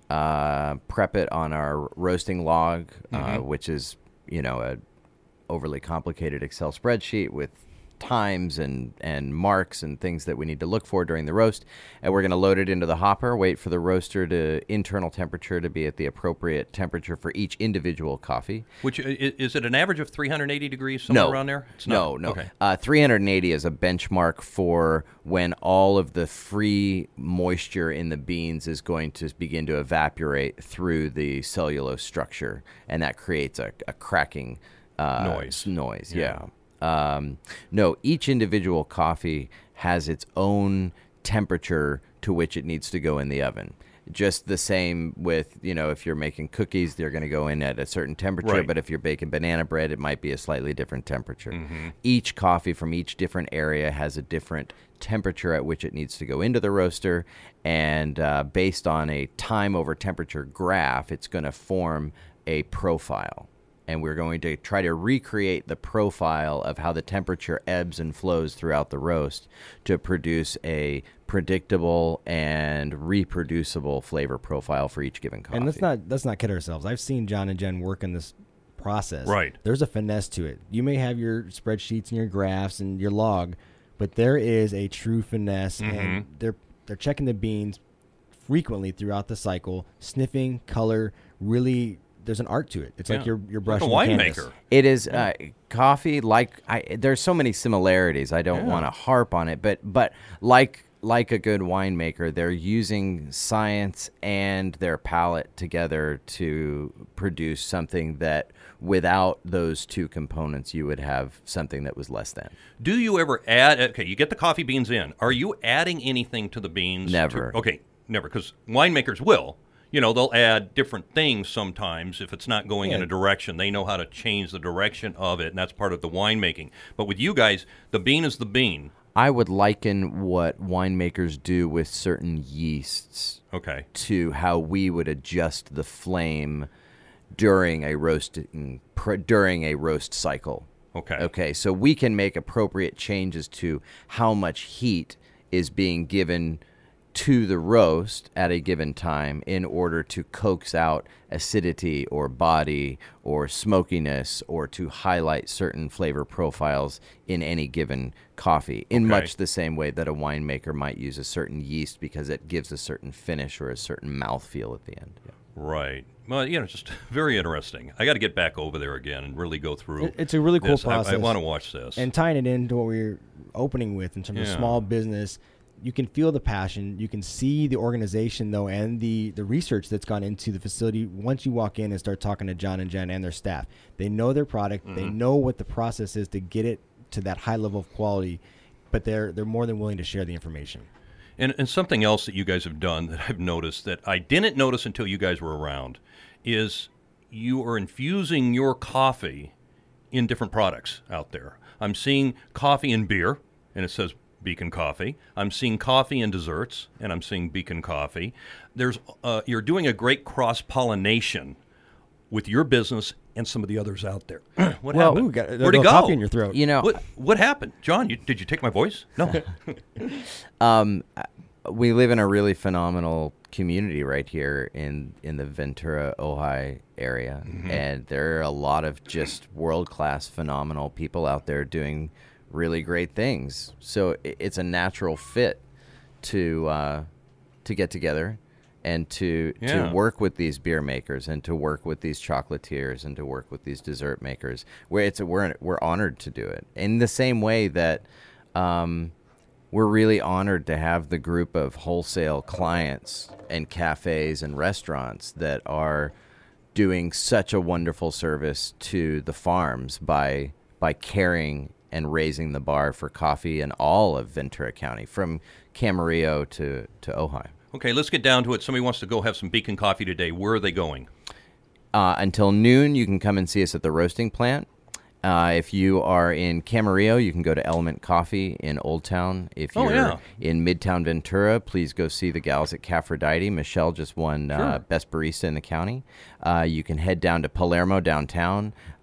uh, prep it on our roasting log, Mm-hmm. uh, which is, you know, a overly complicated Excel spreadsheet with times and, and marks and things that we need to look for during the roast. And we're going to load it into the hopper, wait for the roaster to internal temperature to be at the appropriate temperature for each individual coffee. Which i- is it an average of three hundred eighty degrees somewhere No. around there? It's No, not. no. Okay. Uh, three hundred eighty is a benchmark for when all of the free moisture in the beans is going to begin to evaporate through the cellulose structure, and that creates a, a cracking uh, Noise. Noise, yeah. Um, no, each individual coffee has its own temperature to which it needs to go in the oven. Just the same with, you know, if you're making cookies, they're going to go in at a certain temperature, Right. but if you're baking banana bread, it might be a slightly different temperature. Each coffee from each different area has a different temperature at which it needs to go into the roaster, and uh, based on a time over temperature graph, it's going to form a profile. And we're going to try to recreate the profile of how the temperature ebbs and flows throughout the roast to produce a predictable and reproducible flavor profile for each given coffee. And let's not let's not kid ourselves. I've seen John and Jen work in this process. Right. There's a finesse to it. You may have your spreadsheets and your graphs and your log, but there is a true finesse, Mm-hmm. and they're they're checking the beans frequently throughout the cycle, sniffing, color. Really, there's an art to it. It's Yeah. like you're you're Like a brushing the canvas. winemaker. It is uh, coffee. Like I, there's so many similarities. I don't Yeah. want to harp on it, but but like like a good winemaker, they're using science and their palate together to produce something that, without those two components, you would have something that was less than. Do you ever add? Okay, you get the coffee beans in. Are you adding anything to the beans? Never. To, okay, never, because winemakers will. You know, they'll add different things sometimes if it's not going in Yeah. a direction. They know how to change the direction of it, and that's part of the winemaking. But with you guys, the bean is the bean. I would liken what winemakers do with certain yeasts Okay. to how we would adjust the flame during a roasting pr- during a roast cycle. Okay. Okay, so we can make appropriate changes to how much heat is being given to the roast at a given time in order to coax out acidity or body or smokiness, or to highlight certain flavor profiles in any given coffee, in Okay. much the same way that a winemaker might use a certain yeast because it gives a certain finish or a certain mouthfeel at the end. Right. Well, you know, it's just very interesting. I got to get back over there again and really go through. It- it's a really cool this. I- process. I, want to watch this. And tying it into what we were opening with in terms Yeah. of small business, you can feel the passion. You can see the organization, though, and the, the research that's gone into the facility once you walk in and start talking to John and Jen and their staff. They know their product. They Mm-hmm. know what the process is to get it to that high level of quality, but they're they're more than willing to share the information. And, and something else that you guys have done that I've noticed that I didn't notice until you guys were around is you are infusing your coffee in different products out there. I'm seeing coffee and beer, and it says Beacon Coffee. I'm seeing coffee and desserts, and I'm seeing Beacon Coffee. There's uh, you're doing a great cross-pollination with your business and some of the others out there. What Well, happened? ooh, got a Where'd it little go? coffee in your throat. You know, What what happened, John? You, did you take my voice? No. Um, we live in a really phenomenal community right here in, in the Ventura, Ojai area. And there are a lot of just world-class, phenomenal people out there doing really great things. So i- it's a natural fit to uh, to get together and to Yeah. to work with these beer makers and to work with these chocolatiers and to work with these dessert makers. Where it's a, we're we're honored to do it in the same way that um, we're really honored to have the group of wholesale clients and cafes and restaurants that are doing such a wonderful service to the farms by by caring and raising the bar for coffee in all of Ventura County, from Camarillo to, to Ojai. Okay, let's get down to it. Somebody wants to go have some Beacon Coffee today. Where are they going? Uh, until noon, you can come and see us at the roasting plant. Uh, if you are in Camarillo, you can go to Element Coffee in Old Town. If Oh, you're yeah. in Midtown Ventura, please go see the gals at Caphrodite. Michelle just won uh, Sure. Best Barista in the county. Uh, you can head down to Palermo downtown.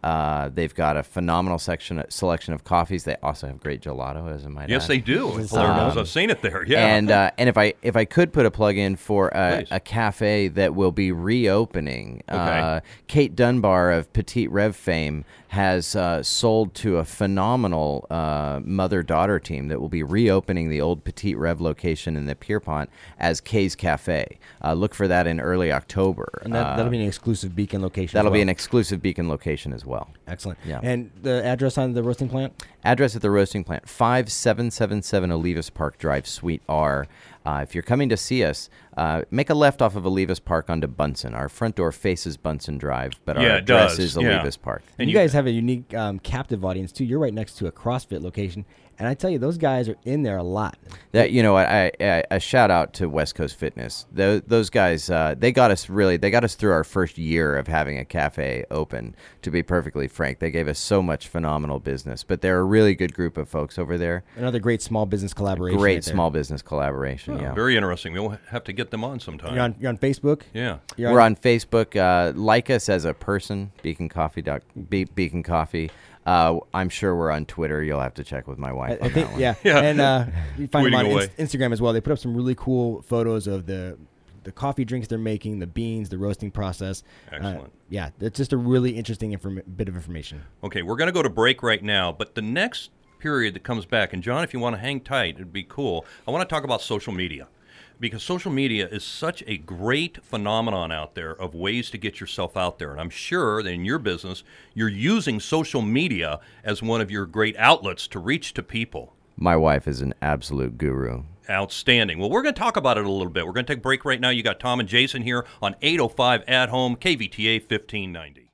Uh, they've got a phenomenal section selection of coffees. They also have great gelato, as I might Yes, add. they do. Um, Palermo's. I've seen it there. Yeah. And uh, and if I if I could put a plug in for a, Please. a cafe that will be reopening, Okay. uh, Kate Dunbar of Petite Rev fame has uh, sold to a phenomenal uh, mother-daughter team that will be reopening the old Petite Rev location in the Pierpont as Kay's Cafe. Uh, look for that in early October. And that, Uh, that'll be an exclusive Beacon location. as that'll be well. an exclusive Beacon location as well. Excellent. Yeah. And the address on the roasting plant? Address at the roasting plant, five seven seven seven Olivas Park Drive, Suite R. Uh, if you're coming to see us, uh, make a left off of Olivas Park onto Bunsen. Our front door faces Bunsen Drive, but our Yeah, it address does, is yeah. Olivas Park. And you, guys have a unique um, captive audience, too. You're right next to a CrossFit location. And I tell you, those guys are in there a lot. That you know what, I, I a shout out to West Coast Fitness. Those, those guys, uh, they got us really. They got us through our first year of having a cafe open. To be perfectly frank, they gave us so much phenomenal business. But they're a really good group of folks over there. Another great small business collaboration. Great right there. small business collaboration. Oh, yeah. Very interesting. We'll have to get them on sometime. You're on, you're on Facebook? yeah. You're We're on Facebook. Uh, like us as a person, Beacon Coffee. Doc, Be- Beacon Coffee. Uh, I'm sure we're on Twitter. You'll have to check with my I, wife. I on think, that one. yeah. Yeah. And uh, you find them on Tweeting away. Inst- Instagram as well. They put up some really cool photos of the the coffee drinks they're making, the beans, the roasting process. Uh, Excellent. yeah, it's just a really interesting inform- bit of information. Okay, we're going to go to break right now, but the next period that comes back, and John, if you want to hang tight, it'd be cool. I want to talk about social media, because social media is such a great phenomenon out there of ways to get yourself out there. And I'm sure that in your business, you're using social media as one of your great outlets to reach to people. My wife is an absolute guru. Outstanding. Well, we're going to talk about it a little bit. We're going to take a break right now. You got Tom and Jason here on eight oh five At Home, K V T A fifteen ninety.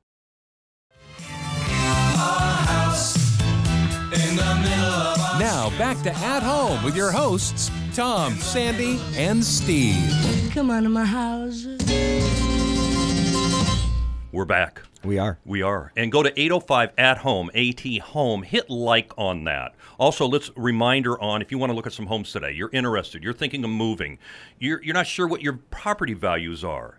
Now back to At Home with your hosts, Tom, Sandy, and Steve. Come on to my house. We're back. We are. We are. And go to eight oh five At Home, A T Home. Hit like on that. Also, let's reminder on if you want to look at some homes today, you're interested, you're thinking of moving, you're, you're not sure what your property values are.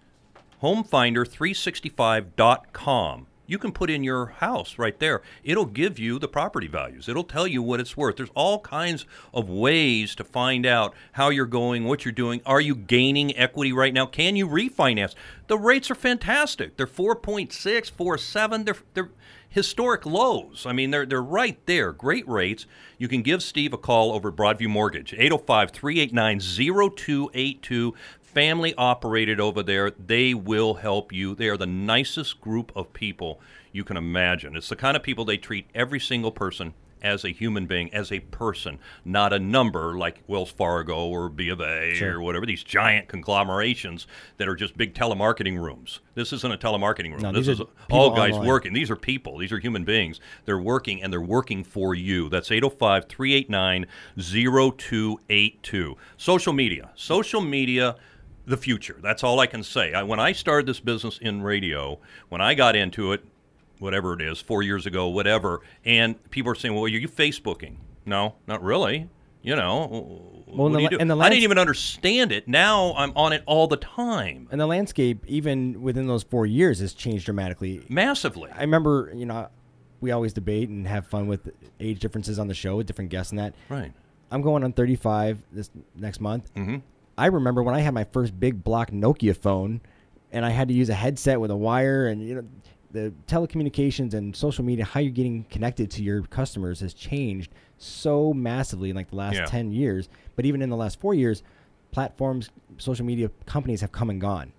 home finder three sixty-five dot com. You can put in your house right there. It'll give you the property values. It'll tell you what it's worth. There's all kinds of ways to find out how you're going, what you're doing. Are you gaining equity right now? Can you refinance? The rates are fantastic. They're four point six, four point seven. They're they're historic lows. I mean, they're they're right there. Great rates. You can give Steve a call over at Broadview Mortgage, eight oh five, three eight nine, oh two eight two. Family operated over there. They will help you. They are the nicest group of people you can imagine. It's the kind of people they treat every single person as a human being, as a person, not a number like Wells Fargo or B of A Sure. or whatever, these giant conglomerations that are just big telemarketing rooms. This isn't a telemarketing room. No, this these is are all people guys online. working. These are people. These are human beings. They're working, and they're working for you. That's eight oh five, three eight nine, oh two eight two. Social media. Social media, the future. That's all I can say. I, when I started this business in radio, when I got into it, whatever it is, four years ago, whatever, and people are saying, well, are you Facebooking? No, not really. You know, Well, what in do the you la- do? in the I lands- didn't even understand it. Now I'm on it all the time, And the landscape, even within those four years, has changed dramatically. massively. I remember, you know, we always debate and have fun with age differences on the show with different guests and that. Right. I'm going on thirty-five this next month. Mm-hmm. I remember when I had my first big block Nokia phone, and I had to use a headset with a wire, and you know, the telecommunications and social media, how you're getting connected to your customers has changed so massively in like the last Yeah. ten years. But even in the last four years, platforms, social media companies have come and gone,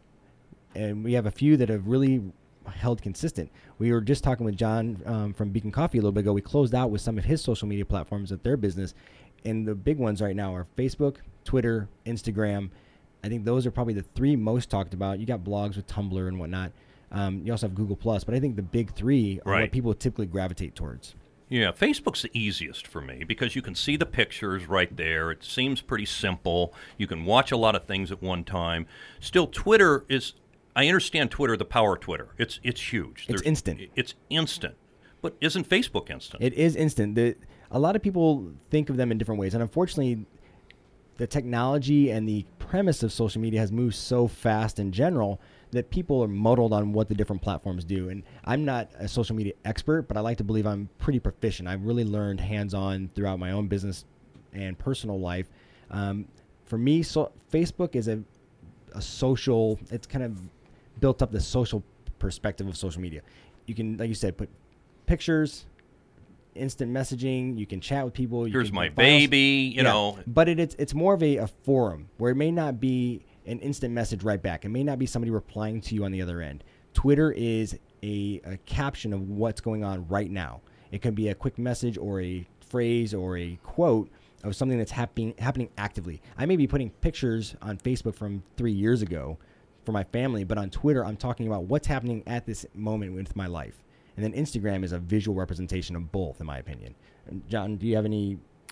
and we have a few that have really held consistent. We were just talking with John um, from Beacon Coffee a little bit ago. We closed out with some of his social media platforms at their business, and the big ones right now are Facebook, Twitter, Instagram. I think those are probably the three most talked about. You got blogs with Tumblr and whatnot. Um, you also have Google Plus, but I think the big three are Right. what people typically gravitate towards. Yeah, Facebook's the easiest for me because you can see the pictures right there. It seems pretty simple. You can watch a lot of things at one time. Still, Twitter is, I understand Twitter, the power of Twitter. It's it's huge. It's There- instant. It's instant. But isn't Facebook instant? It is instant. The, a lot of people think of them in different ways, and unfortunately, the technology and the premise of social media has moved so fast in general that people are muddled on what the different platforms do. And I'm not a social media expert, but I like to believe I'm pretty proficient. I've really learned hands-on throughout my own business and personal life. Um, for me, so Facebook is a, a social, it's kind of built up the social perspective of social media. You can, like you said, put pictures, instant messaging, you can chat with people. You Here's can my put files. baby, you Yeah. know. But it, it's it's more of a, a forum where it may not be an instant message right back. It may not be somebody replying to you on the other end. Twitter is a, a caption of what's going on right now. It can be a quick message or a phrase or a quote of something that's happening happening actively. I may be putting pictures on Facebook from three years ago for my family, but on Twitter, I'm talking about what's happening at this moment with my life. And then Instagram is a visual representation of both, in my opinion. And John, do you have any,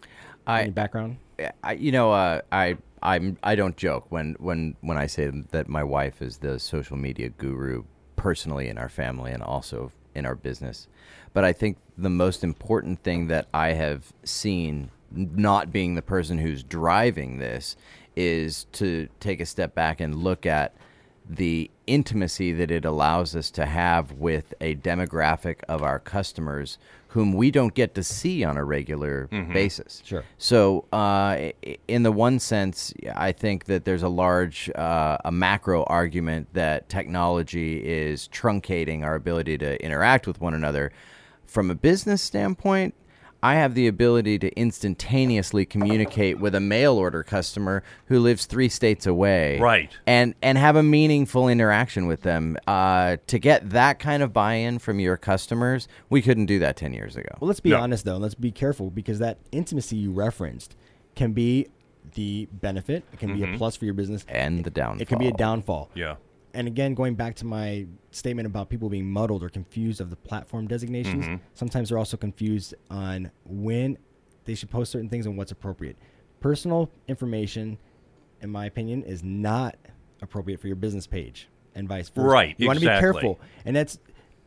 I- any background? I, you know, uh, I I'm I don't joke when when when I say that my wife is the social media guru personally in our family and also in our business. But I think the most important thing that I have seen, not being the person who's driving this, is to take a step back and look at the intimacy that it allows us to have with a demographic of our customers whom we don't get to see on a regular basis. Sure. So, uh, i- in the one sense, I think that there's a large, uh, a macro argument that technology is truncating our ability to interact with one another. From a business standpoint, I have the ability to instantaneously communicate with a mail order customer who lives three states away, Right. and and have a meaningful interaction with them. Uh, to get that kind of buy-in from your customers, we couldn't do that ten years ago. Well, let's be No. honest, though, and let's be careful, because that intimacy you referenced can be the benefit. It can be a plus for your business. And the downfall. It can be a downfall. Yeah. And again, going back to my statement about people being muddled or confused of the platform designations, sometimes they're also confused on when they should post certain things and what's appropriate. Personal information, in my opinion, is not appropriate for your business page, and vice versa. Right, You want to be exactly. careful. And that's,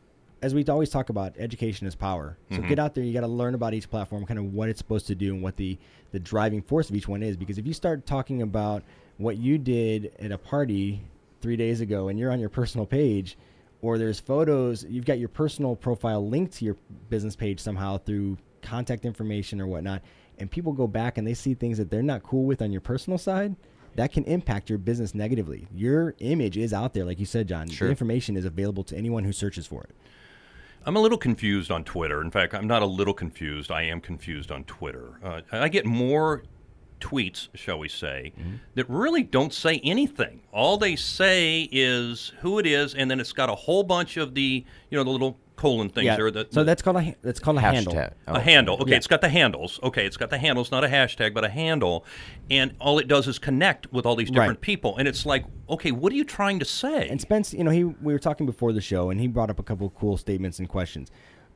as we always talk about, education is power. So get out there. You got to learn about each platform, kind of what it's supposed to do and what the, the driving force of each one is. Because if you start talking about what you did at a party three days ago and you're on your personal page, or there's photos, you've got your personal profile linked to your business page somehow through contact information or whatnot, and people go back and they see things that they're not cool with on your personal side, that can impact your business negatively. Your image is out there, like you said, John. Sure. The information is available to anyone who searches for it. I'm a little confused on Twitter. In fact, I'm not a little confused. I am confused on Twitter. Uh, I get more tweets, shall we say, that really don't say anything. All they say is who it is, and then it's got a whole bunch of the, you know, the little colon things Yeah. there. That, So that's called a ha- that's called a handle. Hashtag. a Oh. handle. Okay, Yeah. it's got the handles. Okay, it's got the handles, not a hashtag, but a handle. And all it does is connect with all these different Right. people. And it's like, okay, what are you trying to say? And Spence, you know, he we were talking before the show, and he brought up a couple of cool statements and questions.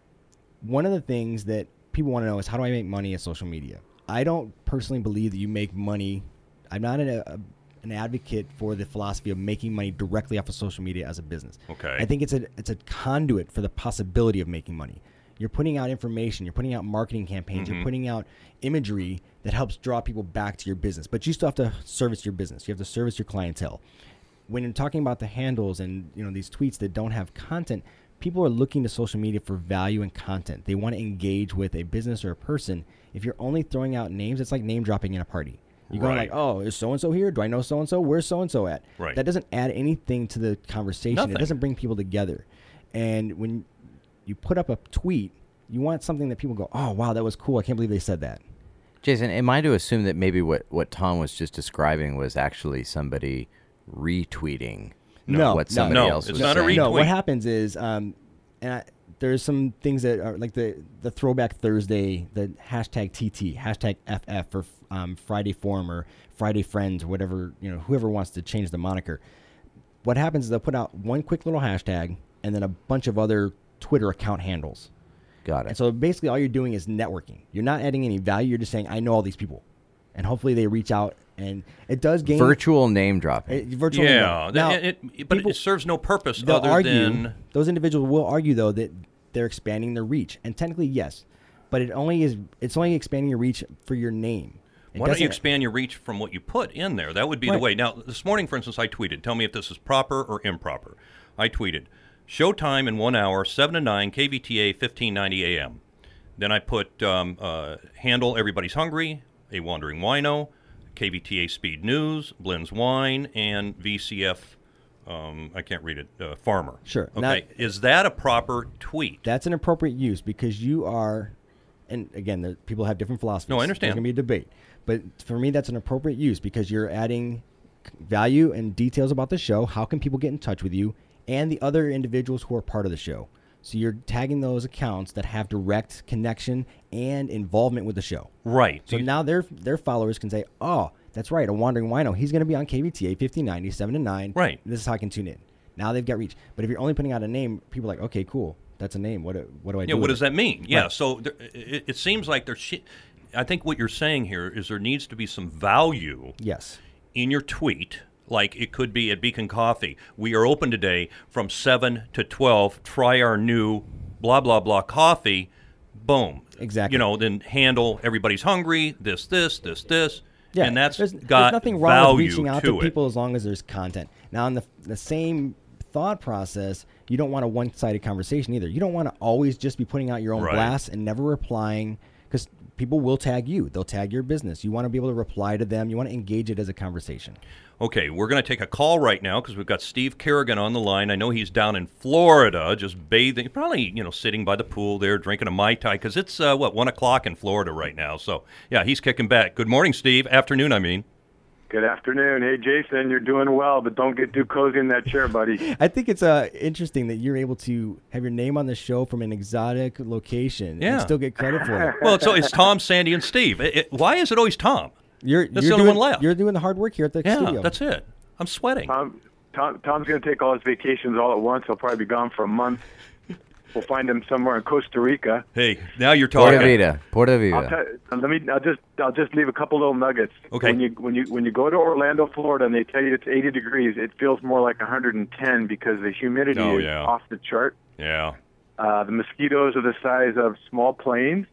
One of the things that people want to know is, how do I make money at social media? I don't personally believe that you make money. I'm not an, a, an advocate for the philosophy of making money directly off of social media as a business. Okay. I think it's a it's a conduit for the possibility of making money. You're putting out information, you're putting out marketing campaigns, you're putting out imagery that helps draw people back to your business. But you still have to service your business. You have to service your clientele. When you're talking about the handles and, you know, these tweets that don't have content, people are looking to social media for value and content. They want to engage with a business or a person. If you're only throwing out names, it's like name dropping in a party. You're going Right. like, oh, is so-and-so here? Do I know so-and-so? Where's so-and-so at? Right. That doesn't add anything to the conversation. Nothing. It doesn't bring people together. And when you put up a tweet, you want something that people go, oh, wow, that was cool. I can't believe they said that. Jason, am I to assume that maybe what, what Tom was just describing was actually somebody retweeting No, what no, somebody no, else it's was not a saying? No, what retweet. happens is, um, and I, there's some things that are like the, the Throwback Thursday, the hashtag T T, hashtag F F for um, Friday Forum or Friday Friends or whatever, you know, whoever wants to change the moniker. What happens is they'll put out one quick little hashtag and then a bunch of other Twitter account handles. Got it. And so basically all you're doing is networking. You're not adding any value. You're just saying, I know all these people. And hopefully they reach out, and it does gain Virtual name dropping. it, virtual yeah, now, it, it- but people- it serves no purpose they'll other argue, than those individuals will argue though that they're expanding their reach, and technically yes, but it only is it's only expanding your reach for your name. It Why don't you doesn't- expand your reach from what you put in there? That would be the Right. way. Now, this morning, for instance, I tweeted. Tell me if this is proper or improper. I tweeted, showtime in one hour, seven to nine, K V T A, fifteen ninety A M. Then I put um, uh, handle Everybody's Hungry, A Wandering Wino, K V T A Speed News, Blends Wine, and V C F, um, I can't read it, uh, Farmer. Sure. Okay. Now- Is that a proper tweet? That's an appropriate use because you are, and again, the, people have different philosophies. No, I understand. There's going to be a debate. But for me, that's an appropriate use because you're adding value and details about the show. How can people get in touch with you and the other individuals who are part of the show? So you're tagging those accounts that have direct connection and involvement with the show. Right. So You- now their their followers can say, oh, that's right, a Wandering Wino. He's going to be on K V T A fifteen ninety, seven to nine. Right. This is how I can tune in. Now they've got reach. But if you're only putting out a name, people are like, okay, cool. That's a name. What do, what do I do Yeah, what with does it? that mean? Yeah, Right. so there, it, it seems like there's. Shi- I think what you're saying here is there needs to be some value Yes. in your tweet. Like it could be at Beacon Coffee. We are open today from seven to twelve. Try our new blah blah blah coffee. Boom. Exactly. You know, then handle Everybody's Hungry. This this this this. Yeah, and that's there's, got there's nothing wrong value with reaching out to to, it. people as long as there's content. Now, in the the same thought process, you don't want a one-sided conversation either. You don't want to always just be putting out your own Right. blasts and never replying because people will tag you. They'll tag your business. You want to be able to reply to them. You want to engage it as a conversation. Okay, we're going to take a call right now because we've got Steve Kerrigan on the line. I know he's down in Florida, just bathing, probably you know sitting by the pool there, drinking a Mai Tai because it's uh, what one o'clock in Florida right now. So yeah, he's kicking back. Good morning, Steve. Afternoon, I mean. Good afternoon. Hey, Jason, you're doing well, but don't get too cozy in that chair, buddy. I think it's uh, interesting that you're able to have your name on the show from an exotic location Yeah. and still get credit for it. Well, so it's Tom, Sandy, and Steve. It, it, why is it always Tom? You're, That's you're the only doing, one left. You're doing the hard work here at the Yeah, studio. that's it. I'm sweating. Tom, Tom, Tom's going to take all his vacations all at once. He'll probably be gone for a month. We'll find him somewhere in Costa Rica. Hey, now you're Porta talking. Vida. Porta I'll Vida. tell, let me. I'll just. I'll just leave a couple little nuggets. Okay. When you when you when you go to Orlando, Florida, and they tell you it's eighty degrees, it feels more like one hundred ten because the humidity Oh, is yeah. off the chart. Yeah. Uh, the mosquitoes are the size of small planes.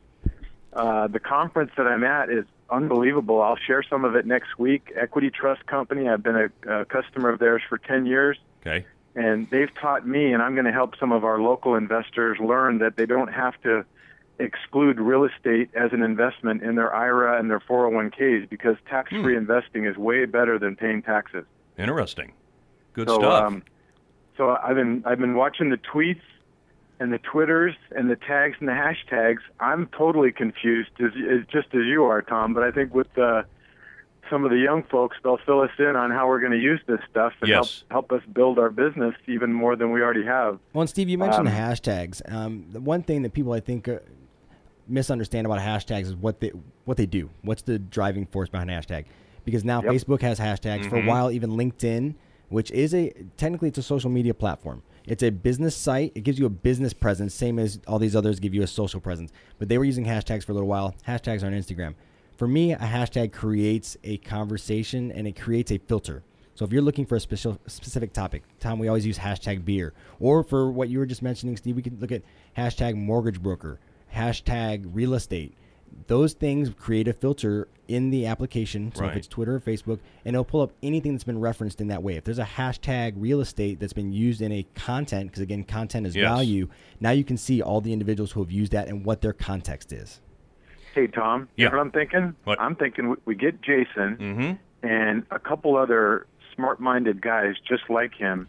Uh, the conference that I'm at is unbelievable. I'll share some of it next week. Equity Trust Company. I've been a, a customer of theirs for ten years. Okay. And they've taught me, and I'm going to help some of our local investors learn that they don't have to exclude real estate as an investment in their I R A and their four oh one Ks because tax-free investing is way better than paying taxes. Interesting. Good so, stuff. Um, so I've been I've been watching the tweets and the Twitters and the tags and the hashtags. I'm totally confused, as, as just as you are, Tom. But I think with uh, some of the young folks, they'll fill us in on how we're going to use this stuff and Yes. help help us build our business even more than we already have. Well, and Steve, you mentioned Um, hashtags. Um, the one thing that people I think uh, misunderstand about hashtags is what they what they do. What's the driving force behind a hashtag? Because now Yep. Facebook has hashtags. For a Mhm. while, even LinkedIn, which is a technically it's a social media platform. It's a business site. It gives you a business presence, same as all these others give you a social presence. But they were using hashtags for a little while. Hashtags are on Instagram. For me, a hashtag creates a conversation and it creates a filter. So if you're looking for a special, specific topic, Tom, we always use hashtag beer. Or for what you were just mentioning, Steve, we could look at hashtag mortgage broker, hashtag real estate. Those things create a filter in the application. So Right. if it's Twitter or Facebook, and it'll pull up anything that's been referenced in that way. If there's a hashtag real estate that's been used in a content, because again, content is Yes. value, now you can see all the individuals who have used that and what their context is. Hey, Tom, Yeah. you know what I'm thinking? What? I'm thinking we, we get Jason Mm-hmm. and a couple other smart-minded guys just like him,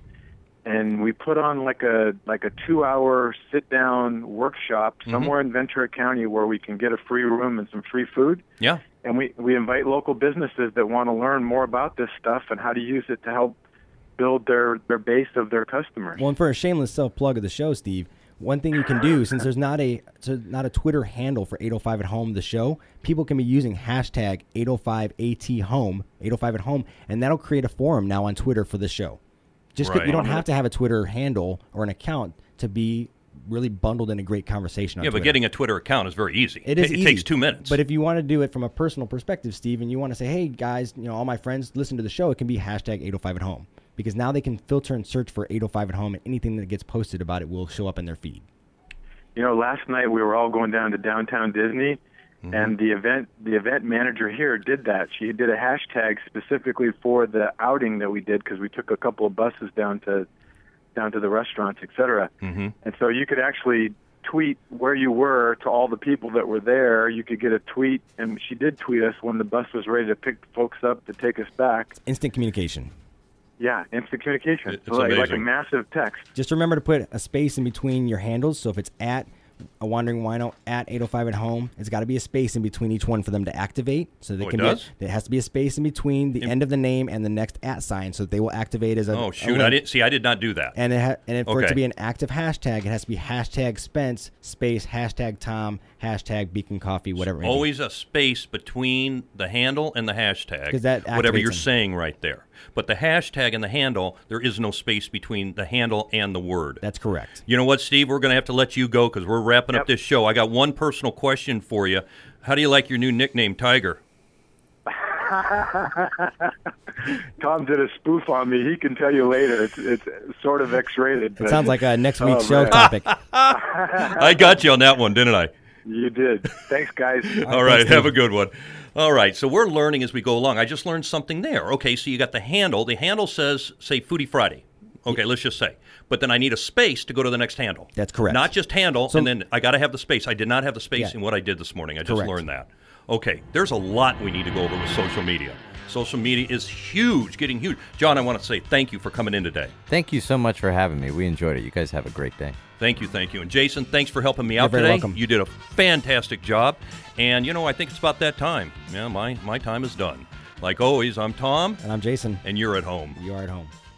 and we put on like a like a two-hour sit-down workshop Mm-hmm. somewhere in Ventura County where we can get a free room and some free food. Yeah. And we, we invite local businesses that want to learn more about this stuff and how to use it to help build their, their base of their customers. Well, and for a shameless self-plug of the show, Steve, one thing you can do, since there's not a so not a Twitter handle for eight oh five at home, the show, people can be using hashtag eight oh five A T home, eight oh five at home, and that'll create a forum now on Twitter for the show. Just 'cause Right. you don't have to have a Twitter handle or an account to be really bundled in a great conversation on Yeah, but Twitter. getting a Twitter account is very easy. It is It easy. takes two minutes. But if you want to do it from a personal perspective, Steve, and you want to say, hey, guys, you know, all my friends, listen to the show, it can be hashtag eight oh five at home. Because now they can filter and search for eight oh five at home, and anything that gets posted about it will show up in their feed. You know, last night we were all going down to downtown Disney, Mm-hmm. And the event the event manager here did that. She did a hashtag specifically for the outing that we did because we took a couple of buses down to down to the restaurants, et cetera. Mm-hmm. And so you could actually tweet where you were to all the people that were there. You could get a tweet, and she did tweet us when the bus was ready to pick folks up to take us back. Instant communication. Yeah, instant communication. It's So like, like a amazing. massive text. Just remember to put a space in between your handles. So if it's at a Wandering Wino, at eight oh five at home, it's got to be a space in between each one for them to activate. So they Oh, it can does? be. There has to be a space in between the In- end of the name and the next at sign, so that they will activate as a. Oh a shoot! link. I didn't see. I did not do that. And it ha- and it, for it Okay. to be an active hashtag, it has to be hashtag Spence space hashtag Tom hashtag Beacon Coffee, whatever. it may be. Always a space between the handle and the hashtag. 'Cause that whatever activates you're them. saying right there. But the hashtag and the handle, there is no space between the handle and the word. That's correct. You know what, Steve? We're going to have to let you go because we're wrapping up Yep. this show. I got one personal question for you. How do you like your new nickname, Tiger? Tom did a spoof on me. He can tell you later. It's it's sort of X-rated. It but- sounds like a next week's Oh, show man. topic. I got you on that one, didn't I? You did. Thanks, guys. All right, thanks, have Steve. a good one. All right, so we're learning as we go along. I just learned something there. Okay, so you got the handle. The handle says, say, Foodie Friday. Okay, let's just say. But then I need a space to go to the next handle. That's correct. Not just handle, So- and then I got to have the space. I did not have the space Yeah. in what I did this morning. I just Correct. learned that. Okay, there's a lot we need to go over with social media. Social media is huge, getting huge. John, I want to say thank you for coming in today. Thank you so much for having me. We enjoyed it. You guys have a great day. Thank you, thank you. And Jason, thanks for helping me out very today. welcome. You did a fantastic job. And, you know, I think it's about that time. Yeah, my, my time is done. Like always, I'm Tom, And I'm Jason. and you're at home. You are at home.